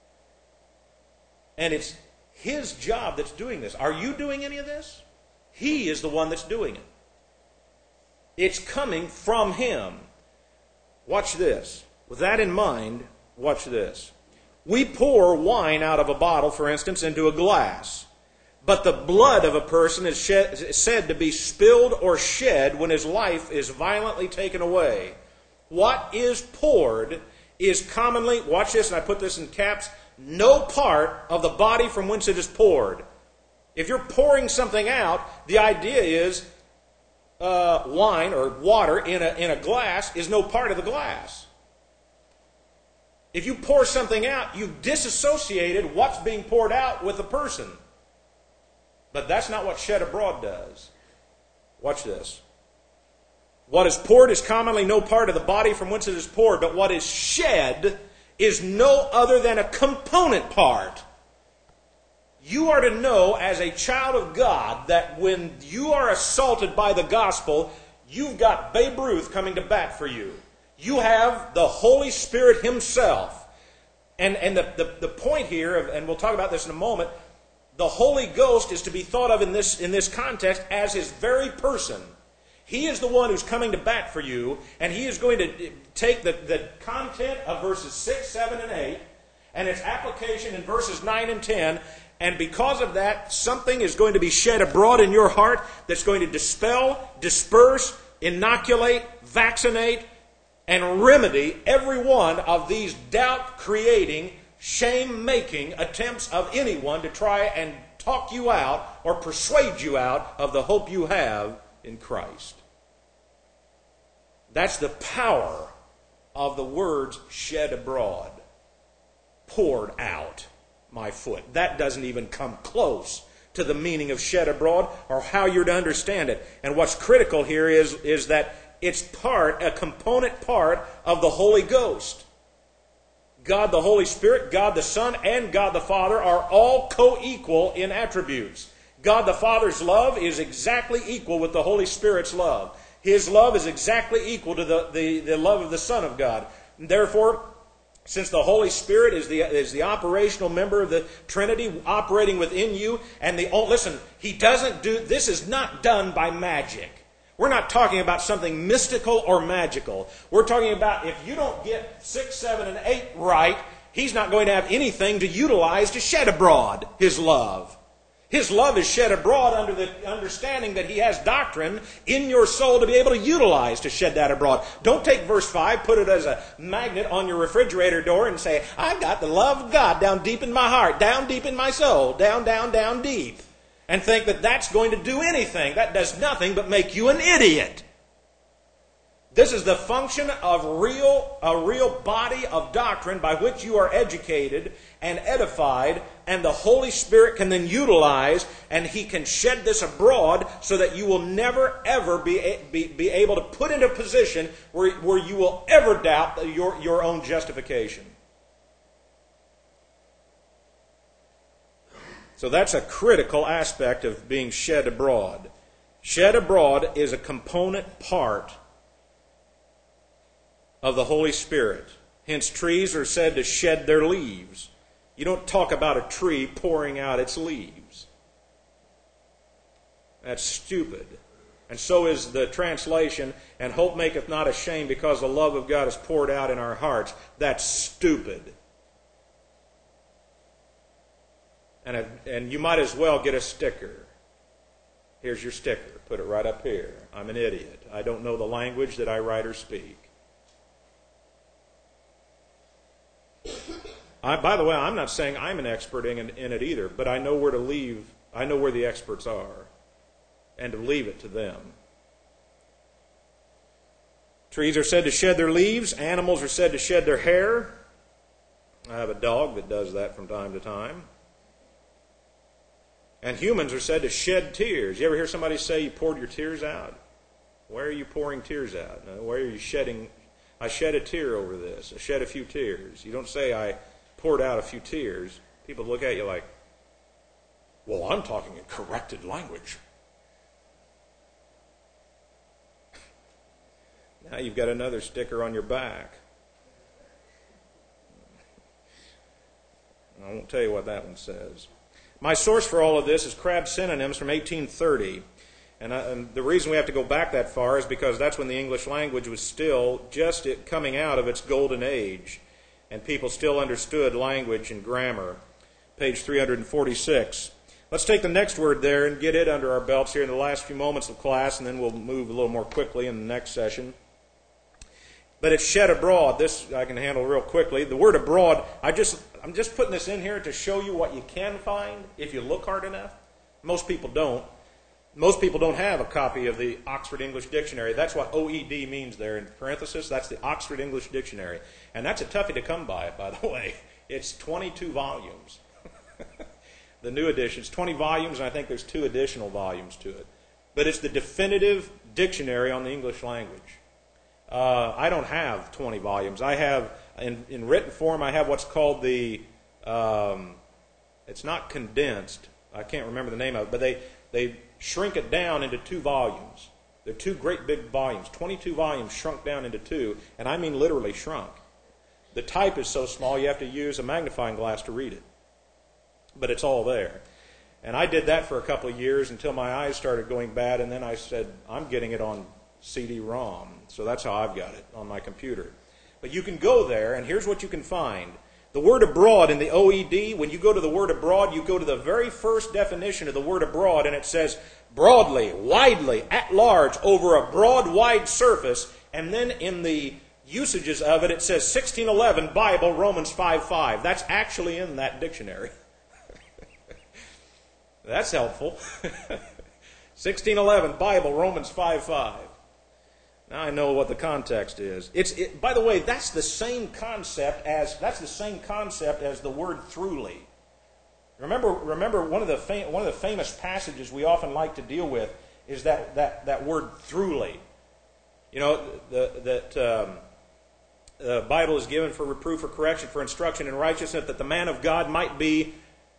And it's His job that's doing this. Are you doing any of this? He is the one that's doing it. It's coming from Him. Watch this. With that in mind, watch this. We pour wine out of a bottle, for instance, into a glass. But the blood of a person is said to be spilled or shed when his life is violently taken away. What is poured is commonly, watch this, and I put this in caps, no part of the body from whence it is poured. If you're pouring something out, the idea is wine or water in a glass is no part of the glass. If you pour something out, you've disassociated what's being poured out with the person. But that's not what shed abroad does. Watch this. What is poured is commonly no part of the body from whence it is poured, but what is shed is no other than a component part. You are to know as a child of God that when you are assaulted by the gospel, you've got Babe Ruth coming to bat for you. You have the Holy Spirit Himself. And the point here, and we'll talk about this in a moment, the Holy Ghost is to be thought of in this context as His very person. He is the one who's coming to bat for you, and He is going to take the content of verses 6, 7, and 8, and its application in verses 9 and 10, and because of that, something is going to be shed abroad in your heart that's going to dispel, disperse, inoculate, vaccinate, and remedy every one of these doubt-creating, shame-making attempts of anyone to try and talk you out or persuade you out of the hope you have in Christ. That's the power of the words shed abroad. Poured out my foot. That doesn't even come close to the meaning of shed abroad or how you're to understand it. And what's critical here is that It's a component part of the Holy Ghost. God the Holy Spirit, God the Son, and God the Father are all co-equal in attributes. God the Father's love is exactly equal with the Holy Spirit's love. His love is exactly equal to the love of the Son of God. And therefore, since the Holy Spirit is the operational member of the Trinity operating within you, and listen, He doesn't do, this is not done by magic. We're not talking about something mystical or magical. We're talking about if you don't get 6, 7, and 8 right, He's not going to have anything to utilize to shed abroad His love. His love is shed abroad under the understanding that He has doctrine in your soul to be able to utilize to shed that abroad. Don't take verse 5, put it as a magnet on your refrigerator door and say, I've got the love of God down deep in my heart, down deep in my soul, down, down, down deep. And think that that's going to do anything. That does nothing but make you an idiot. This is the function of a real body of doctrine by which you are educated and edified, and the Holy Spirit can then utilize, and He can shed this abroad so that you will never, ever be able to put into a position where you will ever doubt your own justification. So that's a critical aspect of being shed abroad. Shed abroad is a component part of the Holy Spirit. Hence, trees are said to shed their leaves. You don't talk about a tree pouring out its leaves. That's stupid. And so is the translation, and hope maketh not ashamed because the love of God is poured out in our hearts. That's stupid. And you might as well get a sticker. Here's your sticker. Put it right up here. I'm an idiot. I don't know the language that I write or speak. By the way, I'm not saying I'm an expert in it either, but I know where to leave. I know where the experts are, and to leave it to them. Trees are said to shed their leaves. Animals are said to shed their hair. I have a dog that does that from time to time. And humans are said to shed tears. You ever hear somebody say you poured your tears out? Why are you pouring tears out? Why are you shedding? I shed a tear over this. I shed a few tears. You don't say I poured out a few tears. People look at you like, well, I'm talking in corrected language. Now you've got another sticker on your back. I won't tell you what that one says. My source for all of this is Crabb's Synonyms from 1830. And the reason we have to go back that far is because that's when the English language was still just coming out of its golden age. And people still understood language and grammar. Page 346. Let's take the next word there and get it under our belts here in the last few moments of class, and then we'll move a little more quickly in the next session. But it's shed abroad. This I can handle real quickly. The word abroad, I'm just putting this in here to show you what you can find if you look hard enough. Most people don't. Most people don't have a copy of the Oxford English Dictionary. That's what OED means there in parenthesis. That's the Oxford English Dictionary. And that's a toughie to come by the way. It's 22 volumes. The new edition. It's 20 volumes, and I think there's 2 additional volumes to it. But it's the definitive dictionary on the English language. I don't have 20 volumes. I have, in written form, I have what's called the, it's not condensed. I can't remember the name of it, but they shrink it down into 2 volumes. They're 2 great big volumes. 22 volumes shrunk down into 2, and I mean literally shrunk. The type is so small you have to use a magnifying glass to read it. But it's all there. And I did that for a couple of years until my eyes started going bad, and then I said, I'm getting it on CD-ROM. So that's how I've got it on my computer. But you can go there, and here's what you can find. The word abroad in the OED, when you go to the word abroad, you go to the very first definition of the word abroad, and it says broadly, widely, at large, over a broad, wide surface. And then in the usages of it, it says 1611 Bible, Romans 5:5. That's actually in that dictionary. That's helpful. 1611 Bible, Romans 5:5. Now I know what the context is. By the way, that's the same concept as the word throughly. Remember one of the famous passages we often like to deal with is that word throughly. You know, the Bible is given for reproof, for correction, for instruction in righteousness, that the man of God might be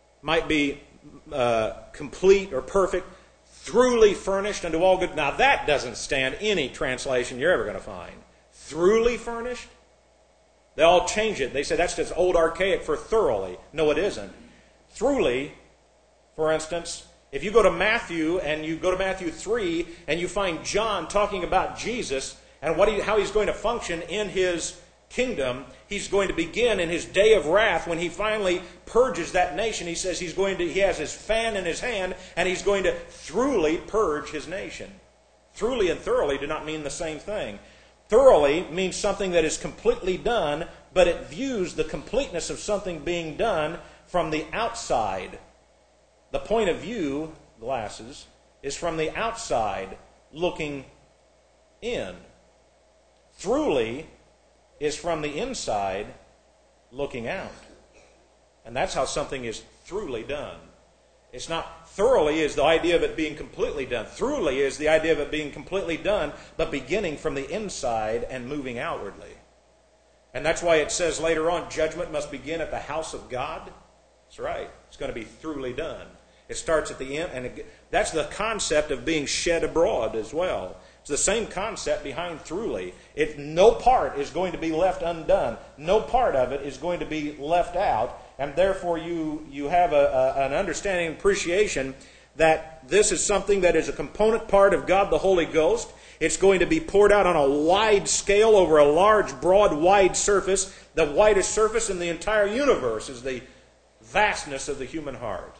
complete or perfect, throughly furnished unto all good. Now that doesn't stand any translation you're ever going to find. Throughly furnished? They all change it. They say that's just old archaic for thoroughly. No, it isn't. Throughly, for instance, if you go to Matthew and you go to Matthew 3 and you find John talking about Jesus and how he's going to function in his kingdom, he's going to begin in his day of wrath when he finally purges that nation. He says he has his fan in his hand and he's going to throughly purge his nation. Throughly and thoroughly do not mean the same thing. Thoroughly means something that is completely done, but it views the completeness of something being done from the outside. The point of view, glasses, is from the outside looking in. Throughly is from the inside looking out. And that's how something is throughly done. It's not thoroughly is the idea of it being completely done. Throughly is the idea of it being completely done, but beginning from the inside and moving outwardly. And that's why it says later on, judgment must begin at the house of God. That's right. It's going to be throughly done. It starts at the end, and that's the concept of being shed abroad as well. It's the same concept behind throughly. No part is going to be left undone. No part of it is going to be left out. And therefore you have an understanding and appreciation that this is something that is a component part of God the Holy Ghost. It's going to be poured out on a wide scale over a large, broad, wide surface. The widest surface in the entire universe is the vastness of the human heart.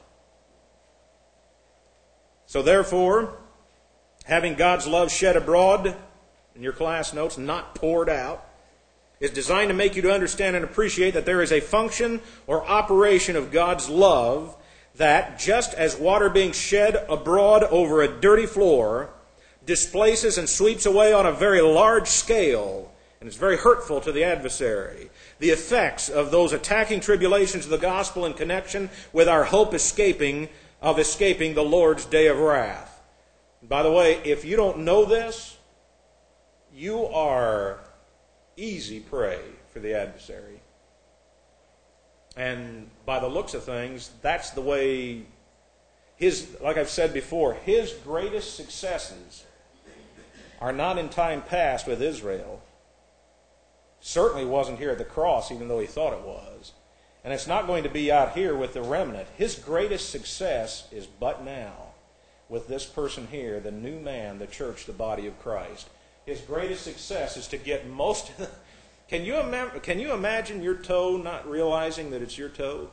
So therefore, having God's love shed abroad, in your class notes, not poured out, is designed to make you to understand and appreciate that there is a function or operation of God's love that, just as water being shed abroad over a dirty floor, displaces and sweeps away on a very large scale, and is very hurtful to the adversary, the effects of those attacking tribulations of the gospel in connection with our hope escaping the Lord's day of wrath. By the way, if you don't know this, you are easy prey for the adversary. And by the looks of things, that's the way like I've said before, his greatest successes are not in time past with Israel. Certainly wasn't here at the cross, even though he thought it was. And it's not going to be out here with the remnant. His greatest success is but now, with this person here, the new man, the church, the body of Christ. His greatest success is to get most of the... Can you imagine your toe not realizing that it's your toe?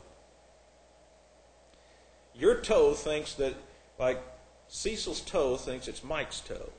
Your toe thinks that, like Cecil's toe thinks it's Mike's toe.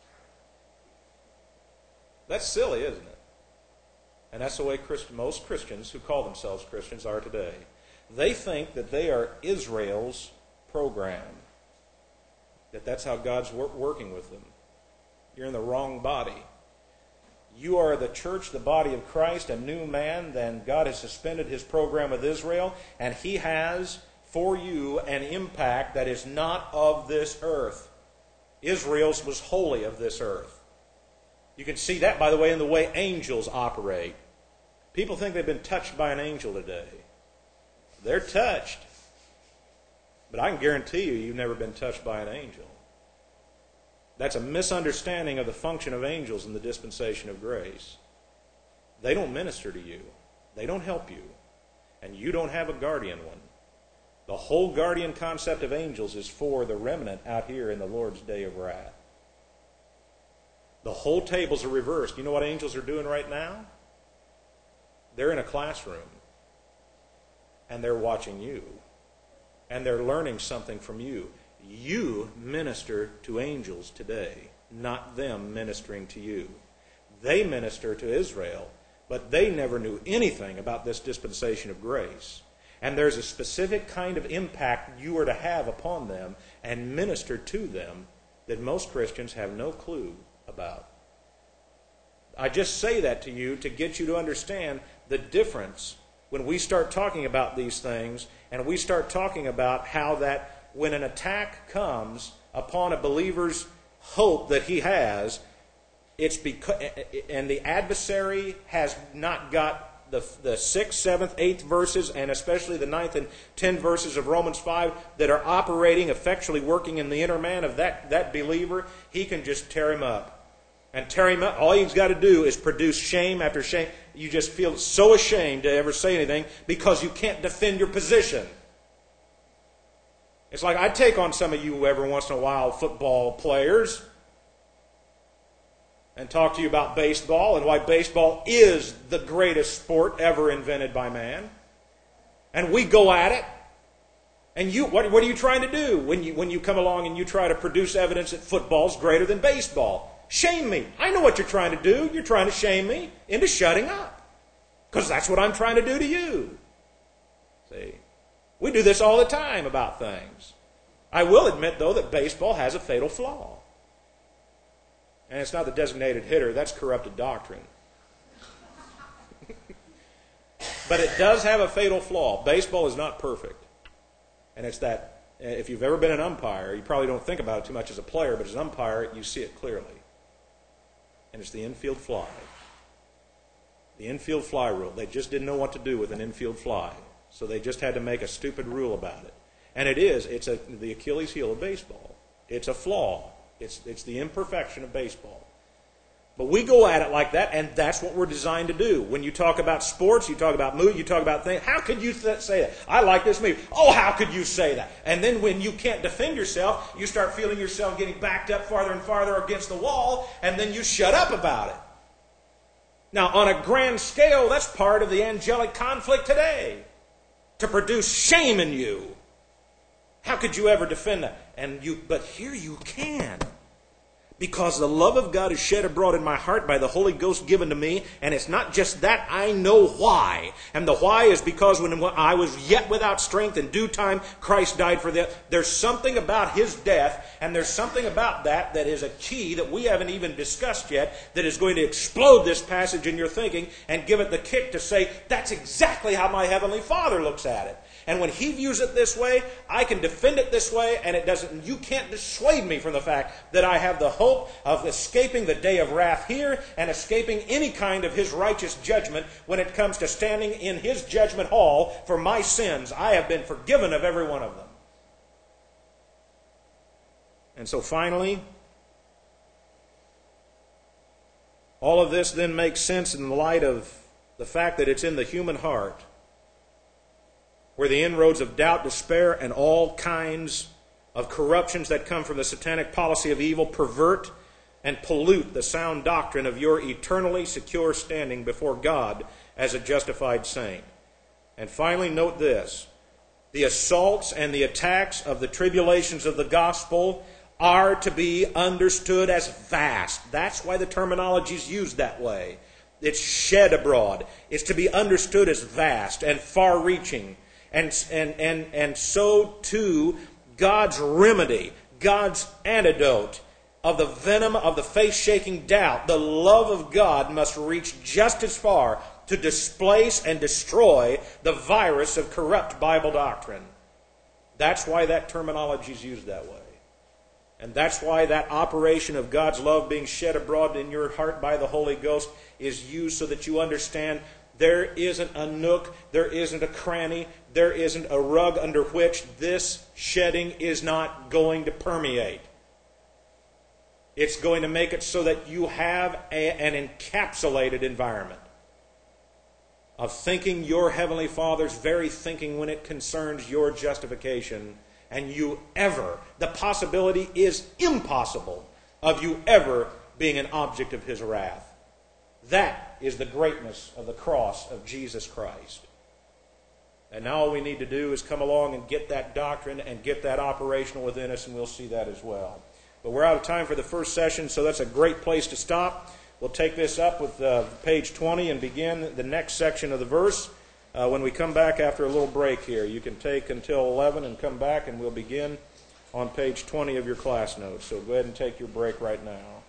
That's silly, isn't it? And that's the way most Christians who call themselves Christians are today. They think that they are Israel's program. That's how God's working with them. You're in the wrong body. You are the church, the body of Christ, a new man. Then God has suspended his program with Israel, and he has for you an impact that is not of this earth. Israel's was wholly of this earth. You can see that, by the way, in the way angels operate. People think they've been touched by an angel today. They're touched. But I can guarantee you've never been touched by an angel. That's a misunderstanding of the function of angels in the dispensation of grace. They don't minister to you. They don't help you. And you don't have a guardian one. The whole guardian concept of angels is for the remnant out here in the Lord's day of wrath. The whole tables are reversed. You know what angels are doing right now? They're in a classroom. And they're watching you. And they're learning something from you. You minister to angels today, not them ministering to you. They minister to Israel, but they never knew anything about this dispensation of grace. And there's a specific kind of impact you are to have upon them and minister to them that most Christians have no clue about. I just say that to you to get you to understand the difference when we start talking about these things, and we start talking about how that when an attack comes upon a believer's hope that he has, It's because, and the adversary has not got the 6th, 7th, 8th verses, and especially the 9th and 10th verses of Romans 5 that are operating, effectually working in the inner man of that believer. He can just tear him up. And tear him up. All he's got to do is produce shame after shame. You just feel so ashamed to ever say anything because you can't defend your position. It's like I take on some of you every once in a while, football players, and talk to you about baseball and why baseball is the greatest sport ever invented by man. And we go at it. And what are you trying to do when you come along and you try to produce evidence that football's greater than baseball? Shame me. I know what you're trying to do. You're trying to shame me into shutting up. Because that's what I'm trying to do to you. See? We do this all the time about things. I will admit, though, that baseball has a fatal flaw. And it's not the designated hitter. That's corrupted doctrine. But it does have a fatal flaw. Baseball is not perfect. And it's that, if you've ever been an umpire, you probably don't think about it too much as a player, but as an umpire, you see it clearly. And it's the infield fly. The infield fly rule. They just didn't know what to do with an infield fly. So they just had to make a stupid rule about it. And it's the Achilles heel of baseball. It's a flaw. It's the imperfection of baseball. But we go at it like that, and that's what we're designed to do. When you talk about sports, you talk about mood, you talk about things. How could you say that? I like this movie. Oh, how could you say that? And then when you can't defend yourself, you start feeling yourself getting backed up farther and farther against the wall, and then you shut up about it. Now, on a grand scale, that's part of the angelic conflict today. To produce shame in you. How could you ever defend that? But here you can. Because the love of God is shed abroad in my heart by the Holy Ghost given to me. And it's not just that, I know why. And the why is because when I was yet without strength, in due time Christ died for that. There's something about His death, and there's something about that is a key that we haven't even discussed yet, that is going to explode this passage in your thinking and give it the kick to say, that's exactly how my Heavenly Father looks at it. And when He views it this way, I can defend it this way, and you can't dissuade me from the fact that I have the hope of escaping the day of wrath here and escaping any kind of His righteous judgment when it comes to standing in His judgment hall for my sins. I have been forgiven of every one of them. And so finally, all of this then makes sense in the light of the fact that it's in the human heart where the inroads of doubt, despair, and all kinds of corruptions that come from the satanic policy of evil pervert and pollute the sound doctrine of your eternally secure standing before God as a justified saint. And finally, note this. The assaults and the attacks of the tribulations of the gospel are to be understood as vast. That's why the terminology is used that way. It's shed abroad. It's to be understood as vast and far-reaching. And so too, God's remedy, God's antidote of the venom of the faith-shaking doubt, the love of God must reach just as far to displace and destroy the virus of corrupt Bible doctrine. That's why that terminology is used that way. And that's why that operation of God's love being shed abroad in your heart by the Holy Ghost is used so that you understand there isn't a nook, there isn't a cranny, there isn't a rug under which this shedding is not going to permeate. It's going to make it so that you have an encapsulated environment of thinking your Heavenly Father's very thinking when it concerns your justification, and the possibility is impossible of you ever being an object of His wrath. That is the greatness of the cross of Jesus Christ. And now all we need to do is come along and get that doctrine and get that operational within us, and we'll see that as well. But we're out of time for the first session, so that's a great place to stop. We'll take this up with page 20 and begin the next section of the verse when we come back after a little break here. You can take until 11 and come back, and we'll begin on page 20 of your class notes. So go ahead and take your break right now.